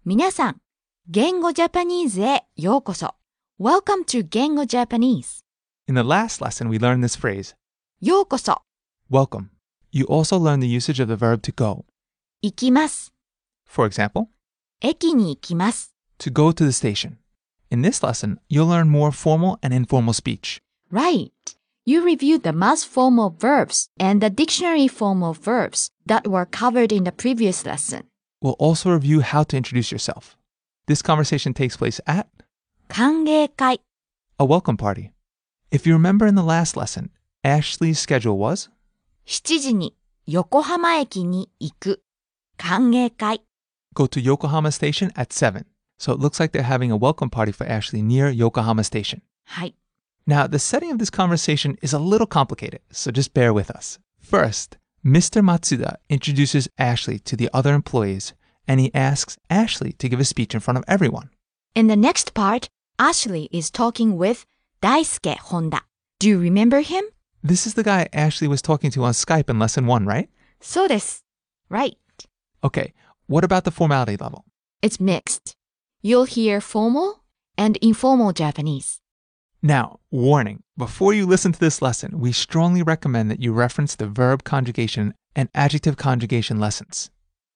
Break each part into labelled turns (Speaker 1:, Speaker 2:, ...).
Speaker 1: 皆さん、言語ジャパニーズへようこそ。Welcome to 言語 Japanese.
Speaker 2: In the last lesson, we learned this phrase,
Speaker 1: ようこそ。
Speaker 2: welcome. You also learned the usage of the verb to go.
Speaker 1: 行きます。
Speaker 2: For example,
Speaker 1: 駅に行きます。
Speaker 2: to go to the station. In this lesson, you'll learn more formal and informal speech.
Speaker 1: Right. You reviewed the most formal verbs and the dictionary formal verbs that were covered in the previous lesson.
Speaker 2: We'll also review how to introduce yourself. This conversation takes place at
Speaker 1: 歓迎会。
Speaker 2: a welcome party. If you remember in the last lesson, Ashley's schedule was
Speaker 1: 7時に横浜駅に行く。歓迎会。
Speaker 2: go to Yokohama Station at 7. So it looks like they're having a welcome party for Ashley near Yokohama Station.
Speaker 1: はい。
Speaker 2: Now, the setting of this conversation is a little complicated, so just bear with us. First, Mr. Matsuda introduces Ashley to the other employees, and he asks Ashley to give a speech in front of everyone.
Speaker 1: In the next part, Ashley is talking with Daisuke Honda. Do you remember him?
Speaker 2: This is the guy Ashley was talking to on Skype in lesson 1, right?
Speaker 1: そうです。Right.
Speaker 2: Okay, what about the formality level?
Speaker 1: It's mixed. You'll hear formal and informal Japanese.
Speaker 2: Now, warning, before you listen to this lesson, we strongly recommend that you reference the verb conjugation and adjective conjugation lessons.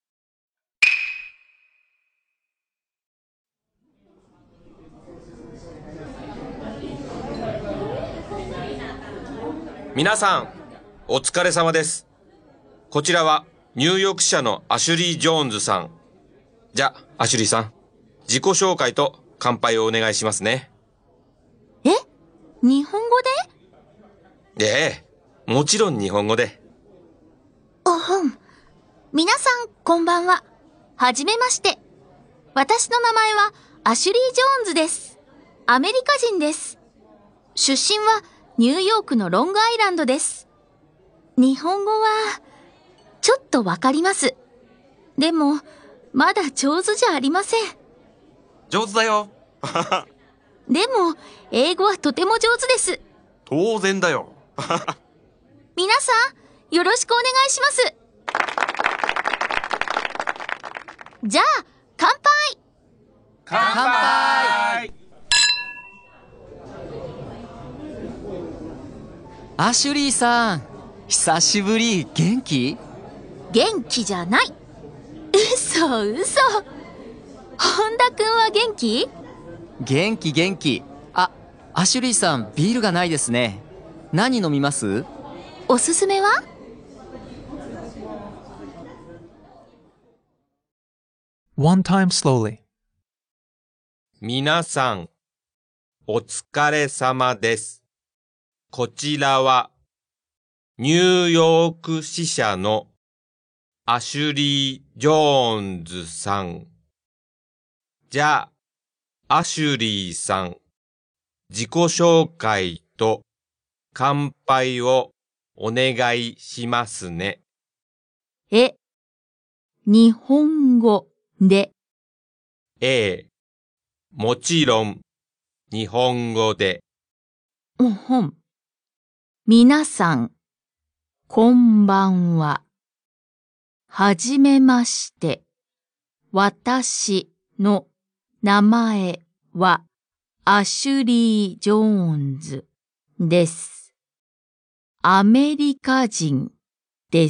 Speaker 3: Minasan, お疲れ様です。こちらはニューヨーク支社のアシュリー・ジョーンズさん。じゃあ、アシュリーさん、自己紹介と乾杯をお願いしますね。
Speaker 1: え？日本語で？
Speaker 3: ええ、もちろん日本語で。
Speaker 4: 皆さん、こんばんは。はじめまして。私の名前はアシュリー・ジョーンズです。アメリカ人です。出身はニューヨークのロングアイランドです。日本語は、ちょっとわかります。でも、まだ上手じゃありません。
Speaker 3: 上手だよ。
Speaker 4: でも、英語はとても上手です。
Speaker 3: 当然だよ。
Speaker 4: 皆さん、よろしくお願いします。じゃあ、乾杯！
Speaker 3: 乾杯！
Speaker 5: アシュリーさん、久しぶり、元気？
Speaker 4: 元気じゃない。嘘。本田くんは元気？
Speaker 5: 元気。あ、アシュリーさん、ビールがないですね。何飲みます？
Speaker 4: おすすめは？
Speaker 2: One time slowly.
Speaker 3: 皆さん、お疲れ様です。こちらはニューヨーク支社のアシュリー・ジョーンズさん。じゃあ、アシュリーさん、自己紹介と乾杯をお願いしますね。
Speaker 4: 日本語で。
Speaker 3: ええ、もちろん、日本語で。
Speaker 4: 皆さん、こんばんは。はじめまして。私の名前はアシュリー・ジョーンズです。アメリカ人です。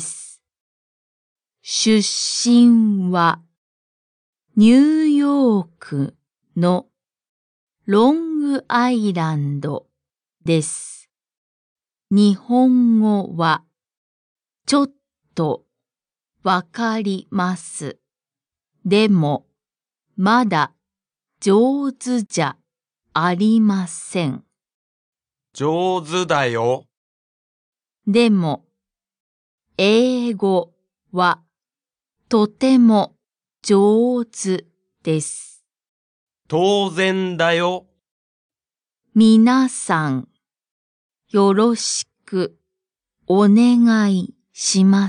Speaker 4: 出身はニューヨークのロングアイランドです。日本語はちょっとわかります。でもまだ上手じゃありません。
Speaker 3: 上手だよ。
Speaker 4: でも英語はとても上手です。
Speaker 3: 当然だよ。
Speaker 4: 皆さん、よろしくお願いします。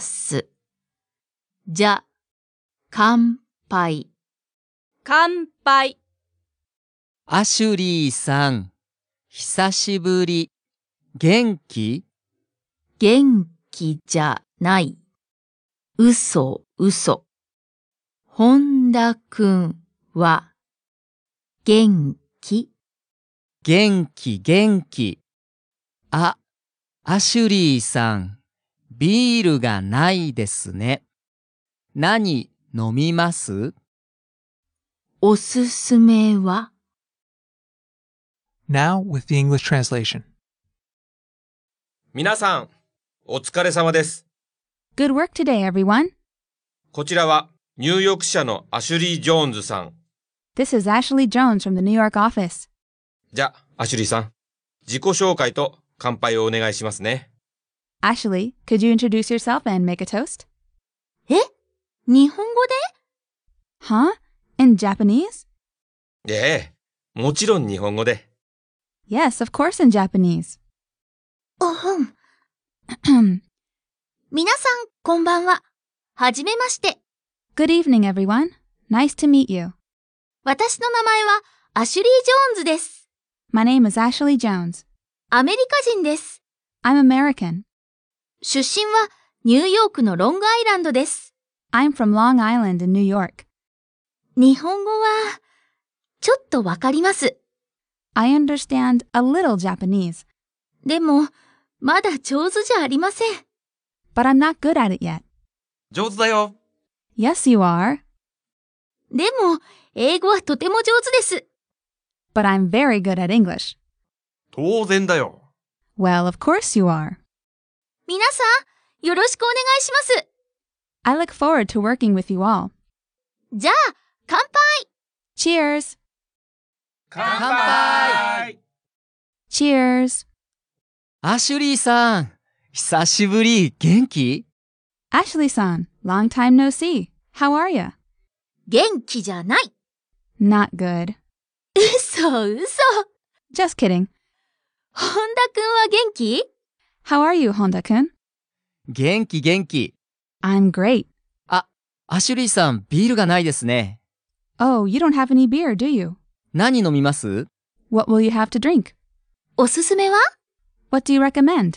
Speaker 4: じゃ、乾杯。
Speaker 1: 乾杯。
Speaker 5: アシュリーさん、久しぶり、元気？
Speaker 4: 元気じゃない。嘘。本田くんは、元気。
Speaker 5: 元気元気。あ、アシュリーさん、ビールがないですね。何飲みます？
Speaker 4: おすすめは、
Speaker 2: Now with the English translation.
Speaker 3: 皆さん、お疲れ様です。
Speaker 1: Good work today, everyone.
Speaker 3: こちらはニューヨーク支社のアシュリー・ジョーンズさん。
Speaker 1: This is Ashley Jones from the New York office.
Speaker 3: じゃあ、アシュリーさん、自己紹介と乾杯をお願いしますね。
Speaker 1: Ashley, could you introduce yourself and make a toast?
Speaker 4: え？日本語で？
Speaker 1: Huh? In Japanese?
Speaker 3: ええ、もちろん日本語で。
Speaker 1: Yes, of course in Japanese.
Speaker 4: 皆さん、こんばんは。はじめまして。
Speaker 1: Good evening, everyone. Nice to meet you.
Speaker 4: 私の名前はアシュリー・ジョーンズです。
Speaker 1: My name is Ashley Jones.
Speaker 4: アメリカ人です。
Speaker 1: I'm American.
Speaker 4: 出身はニューヨークのロングアイランドです。
Speaker 1: I'm from Long Island in New York.
Speaker 4: 日本語は、ちょっとわかります。
Speaker 1: I understand a little Japanese,
Speaker 4: でも、まだ上手じゃありません。
Speaker 1: but I'm not good at it yet.
Speaker 3: 上手だよ。
Speaker 1: Yes, you are.
Speaker 4: でも、英語はとても上手です。
Speaker 1: But I'm very good at English.
Speaker 3: 当然だよ。
Speaker 1: Well, of course you are.
Speaker 4: 皆さん、よろしくお願いします。
Speaker 1: I look forward to working with you all.
Speaker 4: じゃあ、乾杯！
Speaker 1: Cheers!
Speaker 3: 乾杯！
Speaker 1: Cheers!
Speaker 5: アシュリーさん、久しぶり、元気？
Speaker 1: Ashley-san, long time no see. How are you?
Speaker 4: 元気じゃない。
Speaker 1: Not good.
Speaker 4: 嘘。
Speaker 1: Just kidding.
Speaker 4: 本田くんは元気？
Speaker 1: How are you, Honda-kun?
Speaker 5: 元気元気。
Speaker 1: I'm great.
Speaker 5: アシュリーさん、ビールがないですね。
Speaker 1: Oh, you don't have any beer, do you?
Speaker 5: 何飲みます？
Speaker 1: What will you have to drink?
Speaker 4: おすすめは？
Speaker 1: What do you recommend?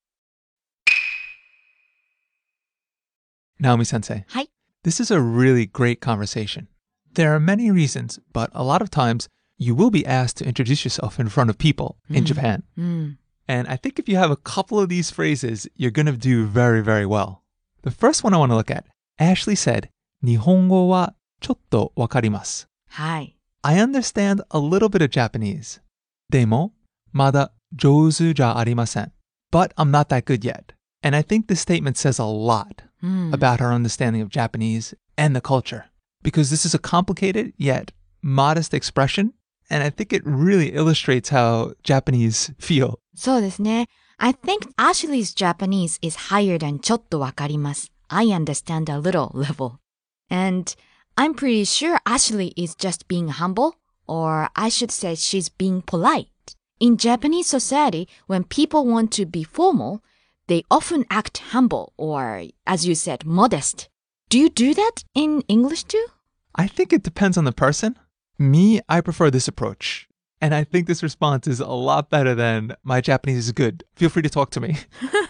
Speaker 2: Naomi Sensei.
Speaker 4: はい。
Speaker 2: This is a really great conversation. There are many reasons, but a lot of times you will be asked to introduce yourself in front of people in Japan. And I think if you have a couple of these phrases, you're going to do very, very well. The first one I want to look at, Ashley said, 日本語はちょっとわかります。
Speaker 1: はい。
Speaker 2: I understand a little bit of Japanese. でも、まだ上手じゃありません. But I'm not that good yet. And I think this statement says a lot about her understanding of Japanese and the culture. Because this is a complicated yet modest expression. And I think it really illustrates how Japanese feel.
Speaker 1: そうですね。I think Ashley's Japanese is higher than ちょっとわかります。I understand a little level. And I'm pretty sure Ashley is just being humble, or I should say she's being polite. In Japanese society, when people want to be formal, they often act humble or, as you said, modest. Do you do that in English too?
Speaker 2: I think it depends on the person. Me, I prefer this approach. And I think this response is a lot better than my Japanese is good. Feel free to talk to me.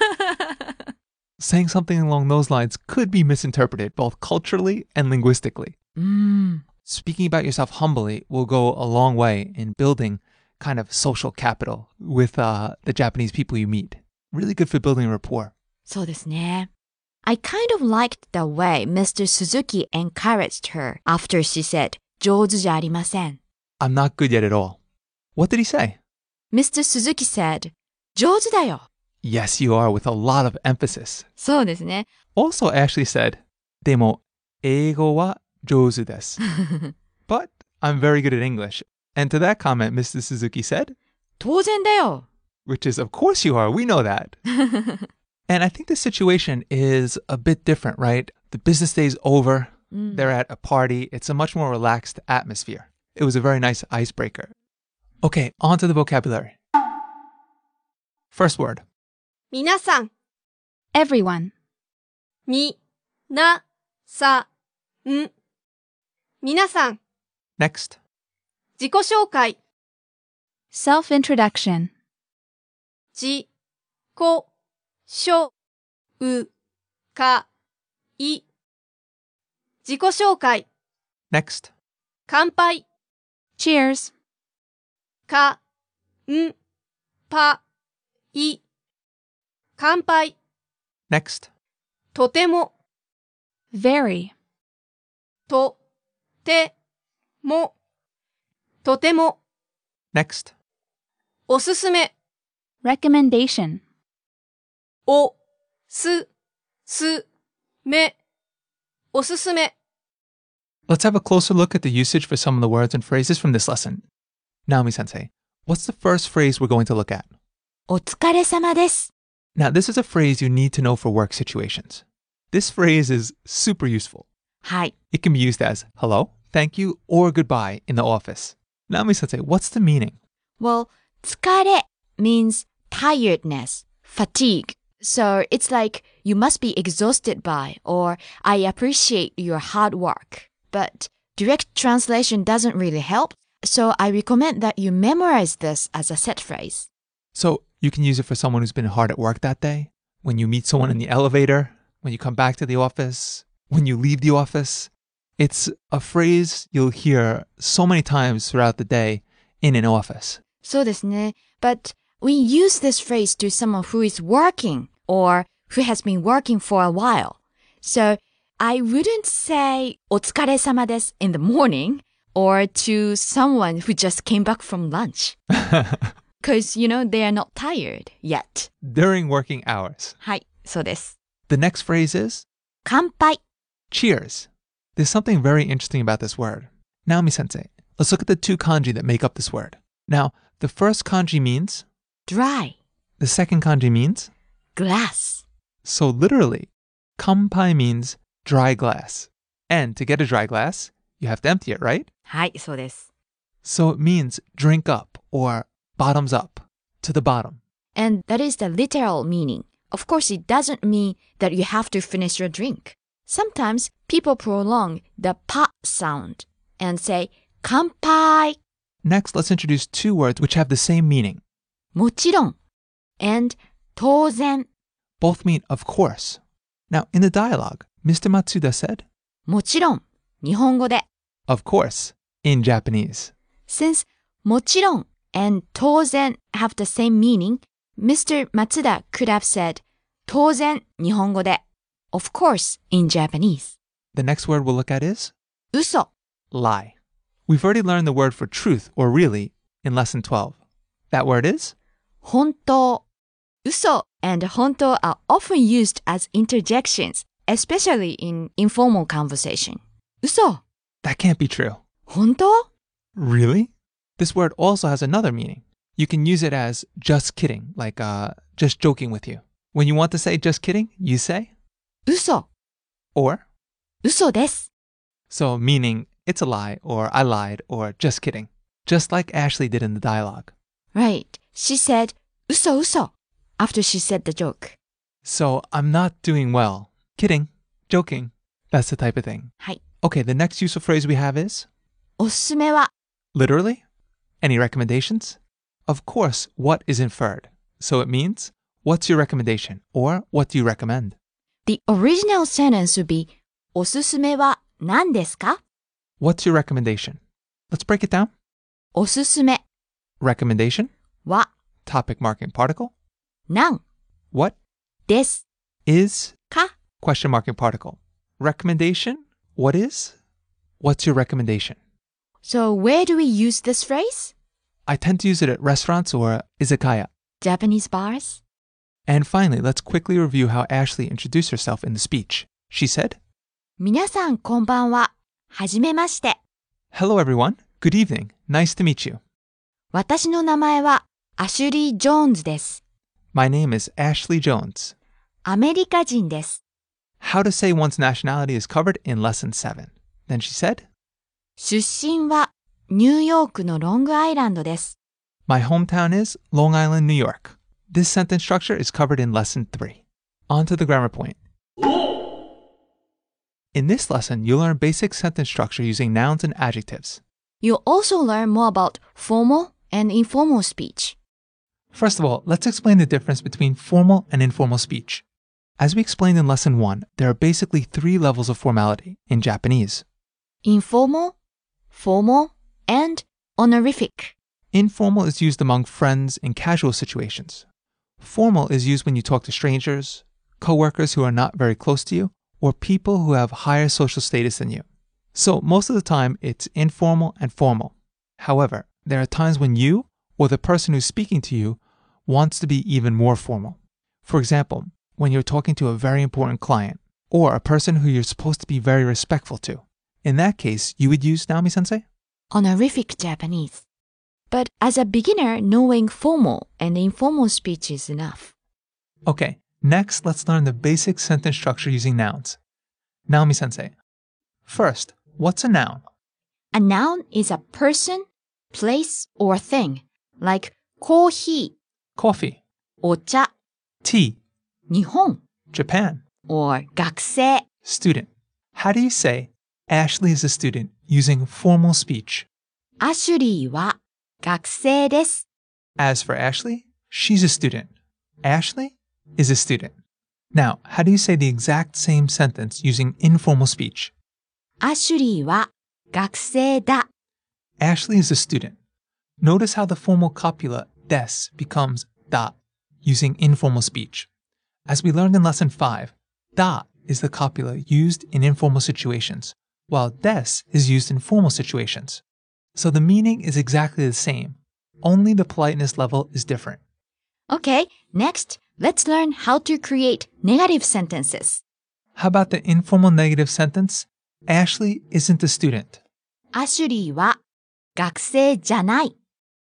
Speaker 2: Saying something along those lines could be misinterpreted both culturally and linguistically. Speaking about yourself humbly will go a long way in building kind of social capital with the Japanese people you meet. Really good for building rapport.
Speaker 1: そうですね。I kind of liked the way Mr. Suzuki encouraged her after she said, 上手じゃありません.
Speaker 2: I'm not good yet at all. What did he say?
Speaker 1: Mr. Suzuki said, 上手だよ.
Speaker 2: Yes, you are, with a lot of emphasis.
Speaker 1: そうですね。
Speaker 2: Also, Ashley said, でも、英語は上手です. But I'm very good at English. And to that comment, Mr. Suzuki said,
Speaker 1: 当然だよ.
Speaker 2: which is, of course you are. We know that. And I think the situation is a bit different, right? The business day's over. They're at a party. It's a much more relaxed atmosphere. It was a very nice icebreaker. Okay, on to the vocabulary. First word.
Speaker 6: 皆さん、
Speaker 1: Everyone.
Speaker 6: み、な、さ、ん。皆さん、
Speaker 2: Next.
Speaker 6: 自己紹介、
Speaker 1: Self-introduction.
Speaker 6: 自、こ、しょ、う、か、い。自己紹介、
Speaker 2: Next.
Speaker 6: 乾杯。
Speaker 1: Cheers.
Speaker 6: か、ん、ぱ、い。乾杯。
Speaker 2: Next.
Speaker 6: とても、
Speaker 1: Very.
Speaker 6: と、て、も、とても、
Speaker 2: Next.
Speaker 6: おすすめ、
Speaker 1: Recommendation.
Speaker 6: お、す、す、め、おすすめ。
Speaker 2: Let's have a closer look at the usage for some of the words and phrases from this lesson. Naomi-sensei, what's the first phrase we're going to look at?
Speaker 1: お疲れ様です。
Speaker 2: Now, this is a phrase you need to know for work situations. This phrase is super useful.
Speaker 1: はい。
Speaker 2: It can be used as hello, thank you, or goodbye in the office. Naomi-sensei, what's the meaning?
Speaker 1: Well, 疲れ means tiredness, fatigue. So it's like you must be exhausted by or I appreciate your hard work. But direct translation doesn't really help. So I recommend that you memorize this as a set phrase.
Speaker 2: So you can use it for someone who's been hard at work that day, when you meet someone in the elevator, when you come back to the office, when you leave the office. It's a phrase you'll hear so many times throughout the day in an office.
Speaker 1: そうですね. But we use this phrase to someone who is working or who has been working for a while. So I wouldn't say お疲れ様です in the morning or to someone who just came back from lunch. Because, you know, they are not tired yet.
Speaker 2: During working hours.
Speaker 1: はい、そうです.
Speaker 2: The next phrase is
Speaker 1: 乾杯.
Speaker 2: cheers. There's something very interesting about this word. Naomi-sensei, let's look at the two kanji that make up this word. Now, the first kanji means,
Speaker 1: Dry.
Speaker 2: the second kanji means,
Speaker 1: Glass.
Speaker 2: so literally, kanpai means dry glass. And to get a dry glass, you have to empty it, right?
Speaker 1: はい、そうです.
Speaker 2: So it means drink up or bottoms up, to the bottom.
Speaker 1: And that is the literal meaning. Of course, it doesn't mean that you have to finish your drink. Sometimes people prolong the pa sound and say 乾杯.
Speaker 2: Next, let's introduce two words which have the same meaning.
Speaker 1: もちろん and 当然.
Speaker 2: Both mean of course. Now, in the dialogue, Mr. Matsuda said,
Speaker 1: もちろん日本語で.
Speaker 2: of course, in Japanese.
Speaker 1: Since もちろん and 当然 have the same meaning, Mr. Matsuda could have said 当然日本語で. Of course in Japanese.
Speaker 2: The next word we'll look at is
Speaker 1: 嘘
Speaker 2: lie. We've already learned the word for truth or really in lesson 12. That word is
Speaker 1: 本当 嘘 and 本当 are often used as interjections, especially in informal conversation. 嘘
Speaker 2: that can't be true.
Speaker 1: 本当
Speaker 2: Really? This word also has another meaning. You can use it as just kidding, like just joking with you. When you want to say just kidding, you say
Speaker 1: 嘘
Speaker 2: or.
Speaker 1: 嘘です
Speaker 2: So meaning it's a lie or I lied or just kidding. Just like Ashley did in the dialogue.
Speaker 1: Right. She said 嘘嘘 after she said the joke.
Speaker 2: So I'm not doing well. Kidding. Joking. That's the type of thing.
Speaker 1: はい
Speaker 2: Okay, the next useful phrase we have is
Speaker 1: おすすめは
Speaker 2: literally. Any recommendations? Of course, what is inferred. So it means, what's your recommendation? Or what do you recommend?
Speaker 1: The original sentence would be おすすめは何ですか
Speaker 2: What's your recommendation? Let's break it down.
Speaker 1: おすすめ
Speaker 2: Recommendation,
Speaker 1: は
Speaker 2: topic marking particle.
Speaker 1: 何
Speaker 2: What
Speaker 1: です
Speaker 2: is
Speaker 1: か
Speaker 2: question marking particle. Recommendation, what is? What's your recommendation?
Speaker 1: So where do we use this phrase?
Speaker 2: I tend to use it at restaurants or izakaya.
Speaker 1: Japanese bars?
Speaker 2: And finally, let's quickly review how Ashley introduced herself in the speech. She said,
Speaker 1: 皆さんこんばんは。はじめまして。
Speaker 2: Hello everyone, good evening, nice to meet you.
Speaker 1: 私の名前はアシュリー・ジョーンズです。
Speaker 2: My name is Ashley Jones.
Speaker 1: アメリカ人です。
Speaker 2: How to say one's nationality is covered in lesson 7. Then she said,
Speaker 1: 出身はニューヨークのロングアイランドです。
Speaker 2: My hometown is Long Island, New York. This sentence structure is covered in lesson 3. On to the grammar point. In this lesson, you'll learn basic sentence structure using nouns and adjectives.
Speaker 1: You'll also learn more about formal and informal speech.
Speaker 2: First of all, let's explain the difference between formal and informal speech. As we explained in lesson 1, there are basically 3 levels of formality in Japanese.
Speaker 1: Informal, formal, and honorific.
Speaker 2: Informal is used among friends in casual situations. Formal is used when you talk to strangers, coworkers who are not very close to you, or people who have higher social status than you. So most of the time, it's informal and formal. However, there are times when you or the person who's speaking to you wants to be even more formal. For example, when you're talking to a very important client or a person who you're supposed to be very respectful to. In that case, you would use Naomi-sensei?
Speaker 1: Honorific Japanese. But as a beginner, knowing formal and informal speech is enough.
Speaker 2: Okay, next let's learn the basic sentence structure using nouns. Naomi-sensei. First, what's a noun?
Speaker 1: A noun is a person, place, or thing, like コーヒ
Speaker 2: Coffee,
Speaker 1: ー、お茶、
Speaker 2: tea,
Speaker 1: 日本
Speaker 2: Japan,
Speaker 1: or 学生。
Speaker 2: student. How do you say Ashley is a student using formal speech?
Speaker 1: アシュリーは学生です。
Speaker 2: As for Ashley, she's a student. Ashley is a student. Now, how do you say the exact same sentence using informal speech?
Speaker 1: アシュリーは学生だ。
Speaker 2: Ashley is a student. Notice how the formal copula des becomes da using informal speech. As we learned in lesson 5, da is the copula used in informal situations, while des is used in formal situations. So the meaning is exactly the same, only the politeness level is different.
Speaker 1: Okay, next, let's learn how to create negative sentences.
Speaker 2: How about the informal negative sentence? Ashley isn't a student.
Speaker 1: アシュリーは学生じゃない。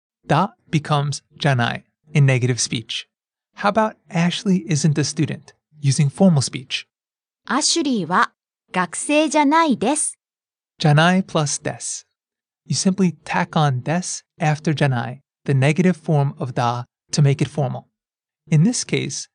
Speaker 2: Da becomes janai in negative speech. How about Ashley isn't a student using formal speech?
Speaker 1: アシュリーは学生じゃないです。
Speaker 2: Janai plus des. You simply tack on des after janai, the negative form of da, to make it formal. In this case,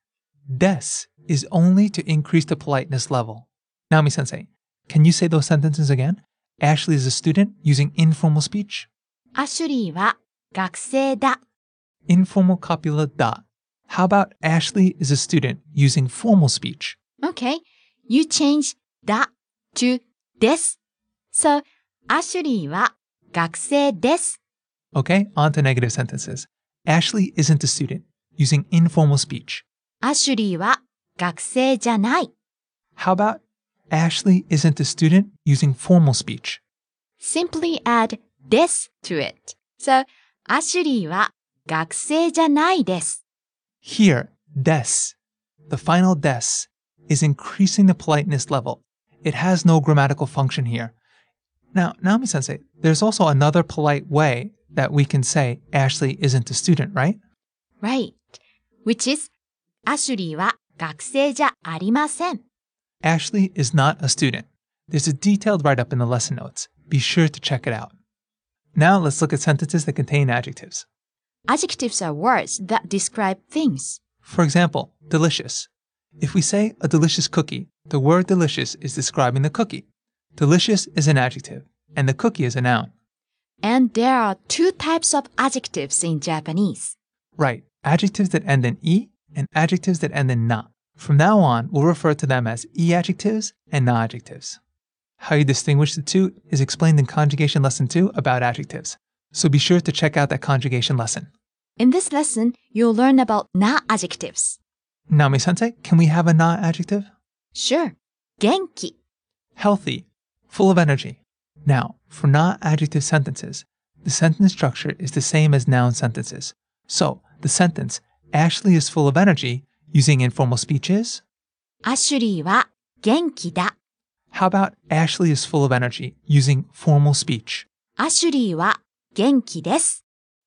Speaker 2: des is only to increase the politeness level. Naomi-sensei, can you say those sentences again? Ashley is a student using informal speech.
Speaker 1: アシュリーは学生だ。
Speaker 2: Informal copula da. How about Ashley is a student using formal speech?
Speaker 1: Okay, you change だ to です。So, アシュリーは学生です。
Speaker 2: Okay, on to negative sentences. Ashley isn't a student using informal speech.
Speaker 1: アシュリーは学生じゃない。
Speaker 2: How about Ashley isn't a student using formal speech?
Speaker 1: Simply add です to it. So, アシュリーは学生じゃないです。
Speaker 2: Here, des, the final des, is increasing the politeness level. It has no grammatical function here. Now, Naomi-sensei, there's also another polite way that we can say Ashley isn't a student, right?
Speaker 1: Right. Which is, アシュリーは学生じゃありません。
Speaker 2: Ashley is not a student. There's a detailed write-up in the lesson notes. Be sure to check it out. Now let's look at sentences that contain adjectives.
Speaker 1: Adjectives are words that describe things.
Speaker 2: For example, delicious. If we say a delicious cookie, the word delicious is describing the cookie. Delicious is an adjective, and the cookie is a noun.
Speaker 1: And there are two types of adjectives in Japanese.
Speaker 2: Right, adjectives that end in e and adjectives that end in na. From now on, we'll refer to them as e adjectives and na adjectives. How you distinguish the two is explained in Conjugation Lesson 2 about adjectives, so be sure to check out that conjugation lesson.
Speaker 1: In this lesson, you'll learn about na adjectives.
Speaker 2: Naomi-sensei, can we have a na adjective?
Speaker 1: Sure. 元気
Speaker 2: Healthy, full of energy. Now, for na adjective sentences, the sentence structure is the same as noun sentences. So, the sentence, Ashley is full of energy, using informal speech is?
Speaker 1: アシュリーは元気だ。
Speaker 2: How about Ashley is full of energy, using formal speech?
Speaker 1: アシュリーは元気です。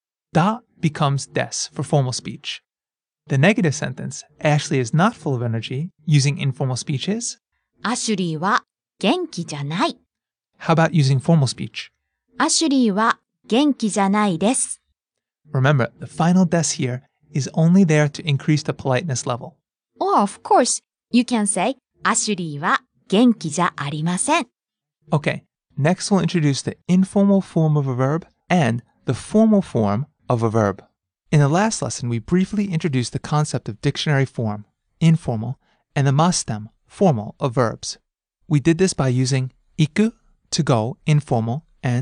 Speaker 2: Da becomes des for formal speech. The negative sentence, Ashley is not full of energy, using informal speech is?
Speaker 1: アシュリーは元気じゃない。
Speaker 2: How about using formal speech?
Speaker 1: アシュリーは元気じゃないです。
Speaker 2: Remember, the final des here is only there to increase the politeness level.
Speaker 1: Or of course, you can say アシュリーは元気じゃありません。
Speaker 2: Okay, next we'll introduce the informal form of a verb and the formal form of a verb. In the last lesson, we briefly introduced the concept of dictionary form, informal, and the mas stem, formal, of verbs. We did this by using iku, to go, informal, and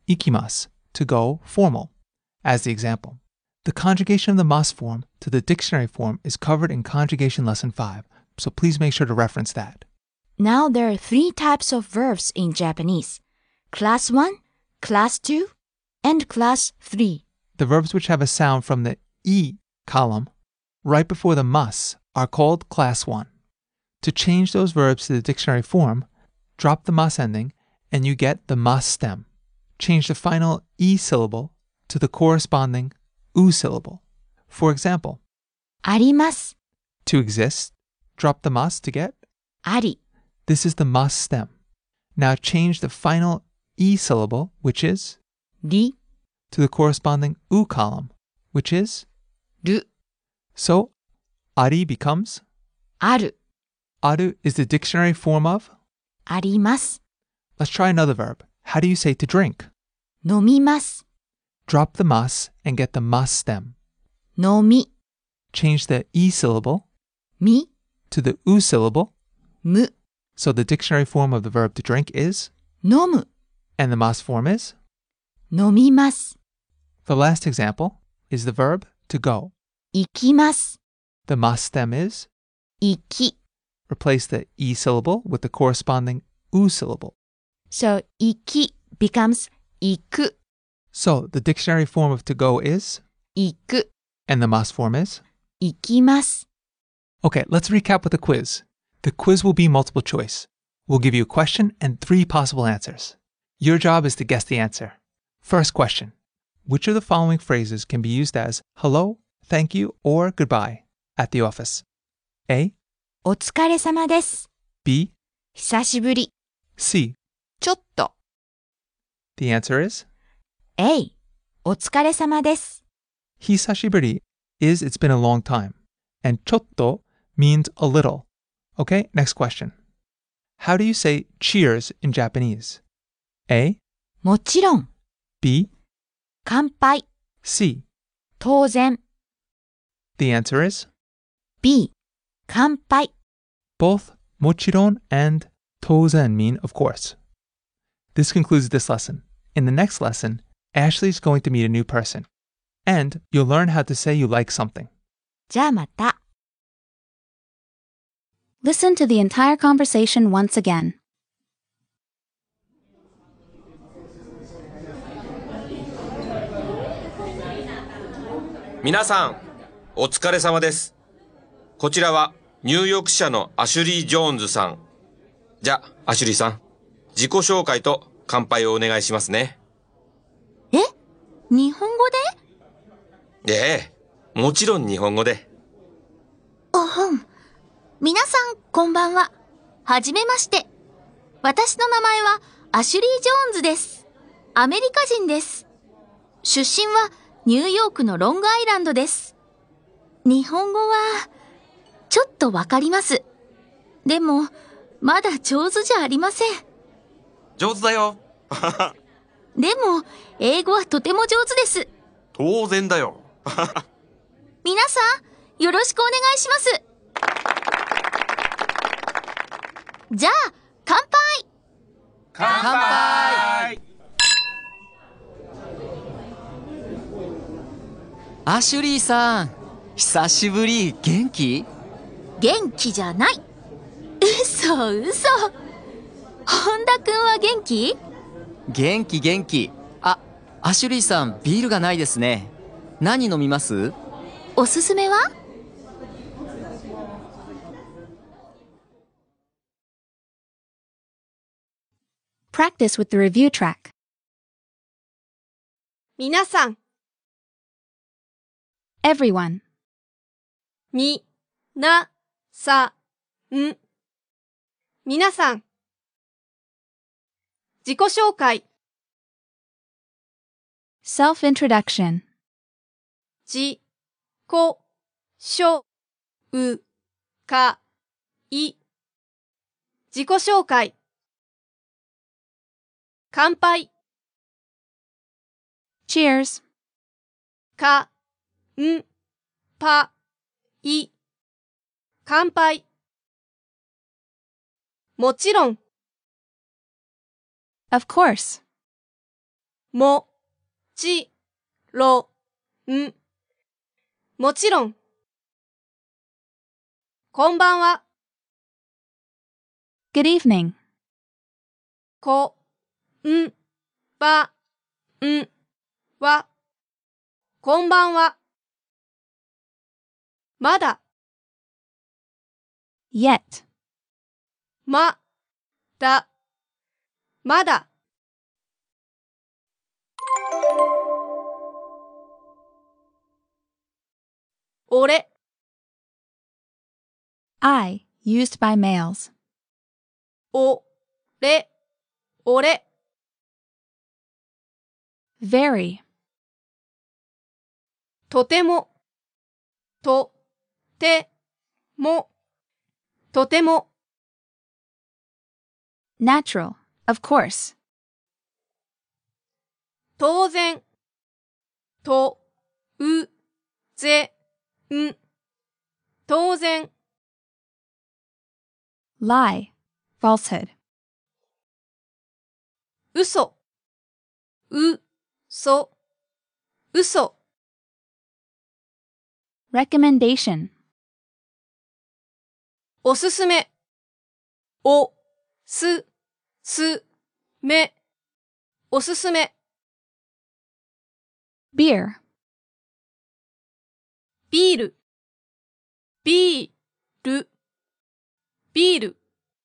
Speaker 2: ikimasu, to go, formal, as the example. The conjugation of the must form to the dictionary form is covered in Conjugation Lesson 5, so please make sure to reference that.
Speaker 1: Now there are 3 types of verbs in Japanese. Class 1, Class 2, and Class 3.
Speaker 2: The verbs which have a sound from the I column right before the must are called Class 1. To change those verbs to the dictionary form, drop the must ending and you get the must stem. Change the final I syllable to the corresponding U syllable. For example,
Speaker 1: あります。
Speaker 2: to exist, drop the must to get.
Speaker 1: あり。
Speaker 2: This is the must stem. Now change the final I syllable, which is
Speaker 1: り。
Speaker 2: to the corresponding U column, which is
Speaker 1: る。
Speaker 2: so ari becomes
Speaker 1: ある。
Speaker 2: aru is the dictionary form of.
Speaker 1: あります。
Speaker 2: Let's try another verb. How do you say to drink?
Speaker 1: 飲みます。
Speaker 2: Drop the must and get the must stem.
Speaker 1: 飲み。
Speaker 2: Change the I syllable
Speaker 1: み。
Speaker 2: to the U syllable.
Speaker 1: む。
Speaker 2: So the dictionary form of the verb to drink is,
Speaker 1: 飲む。
Speaker 2: and the must form is.
Speaker 1: 飲みます。
Speaker 2: The last example is the verb to go.
Speaker 1: 行きます。
Speaker 2: The must stem is.
Speaker 1: 行き。
Speaker 2: Replace the I syllable with the corresponding U syllable.
Speaker 1: So 行き becomes 行く。
Speaker 2: So the dictionary form of to go is,
Speaker 1: 行く。
Speaker 2: and the must form is.
Speaker 1: 行きます。
Speaker 2: Okay, let's recap with a quiz. The quiz will be multiple choice. We'll give you a question and 3 possible answers. Your job is to guess the answer. First question. Which of the following phrases can be used as hello, thank you, or goodbye at the office? A,
Speaker 1: お疲れ様です。
Speaker 2: B,
Speaker 1: 久しぶり。
Speaker 2: C.
Speaker 1: ちょっと。
Speaker 2: The answer is
Speaker 1: A、お疲れ様です。
Speaker 2: hisashiburi is it's been a long time. And chotto means a little. Okay, next question. How do you say cheers in Japanese? A,
Speaker 1: もちろん。
Speaker 2: B,
Speaker 1: 乾杯。
Speaker 2: C.
Speaker 1: 当然。
Speaker 2: The answer is
Speaker 1: B、乾杯。
Speaker 2: both mochiron and touzen mean of course. This concludes this lesson. In the next lesson, Ashley's going to meet a new person. And you'll learn how to say you like something.
Speaker 1: じゃあまた。
Speaker 7: Listen to the entire conversation once again.
Speaker 3: 皆さん、お疲れ様です。こちらはニューヨーク支社のアシュリー・ジョーンズさん。じゃあ、アシュリーさん、自己紹介と乾杯をお願いしますね。
Speaker 4: え？日本語で？
Speaker 3: ええ、もちろん日本語で。
Speaker 4: 皆さん、こんばんは。はじめまして。私の名前はアシュリー・ジョーンズです。アメリカ人です。出身はニューヨークのロングアイランドです。日本語は、ちょっとわかります。でも、まだ上手じゃありません。
Speaker 3: 上手だよ。
Speaker 4: でも、英語はとても上手です。
Speaker 3: 当然だよ。
Speaker 4: 皆さん、よろしくお願いします。じゃあ、乾杯！
Speaker 3: 乾杯！
Speaker 5: アシュリーさん、久しぶり、元気？
Speaker 4: 元気じゃない。嘘。本田くんは元気？
Speaker 5: 元気元気。あ、アシュリーさん、ビールがないですね。何飲みます？
Speaker 4: おすすめは？
Speaker 7: Practice with the review track.
Speaker 6: 皆さん、
Speaker 7: Everyone.
Speaker 6: み、な、さ、ん。皆さん。自己紹介、
Speaker 7: Self-introduction.
Speaker 6: 自、こ、しょ、う、か、い。自己紹介。乾杯、
Speaker 7: Cheers.
Speaker 6: か、ん、ぱ、い。乾杯。もちろん、
Speaker 7: Of course.
Speaker 6: もちろん。もちろん。こんばんは。
Speaker 7: Good evening.
Speaker 6: こんばんは。こんばんは。まだ。
Speaker 7: Yet.
Speaker 6: まだ。まだ。俺。
Speaker 7: I, used by males.
Speaker 6: おれ。俺。
Speaker 7: Very.
Speaker 6: とても。とても。とても。
Speaker 7: Natural. Of course.
Speaker 6: 当然。とうぜん。当然。
Speaker 7: Lie. Falsehood.
Speaker 6: 嘘。うそ。嘘。
Speaker 7: Recommendation.
Speaker 6: おすすめ。おすすめ。おすすめ。
Speaker 7: Beer.
Speaker 6: ビール。ビール。ビール。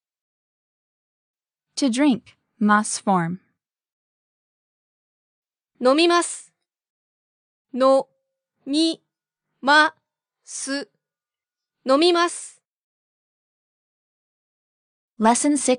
Speaker 7: To drink. Mas form.
Speaker 6: 飲みます。のみます。飲みます。
Speaker 7: Lesson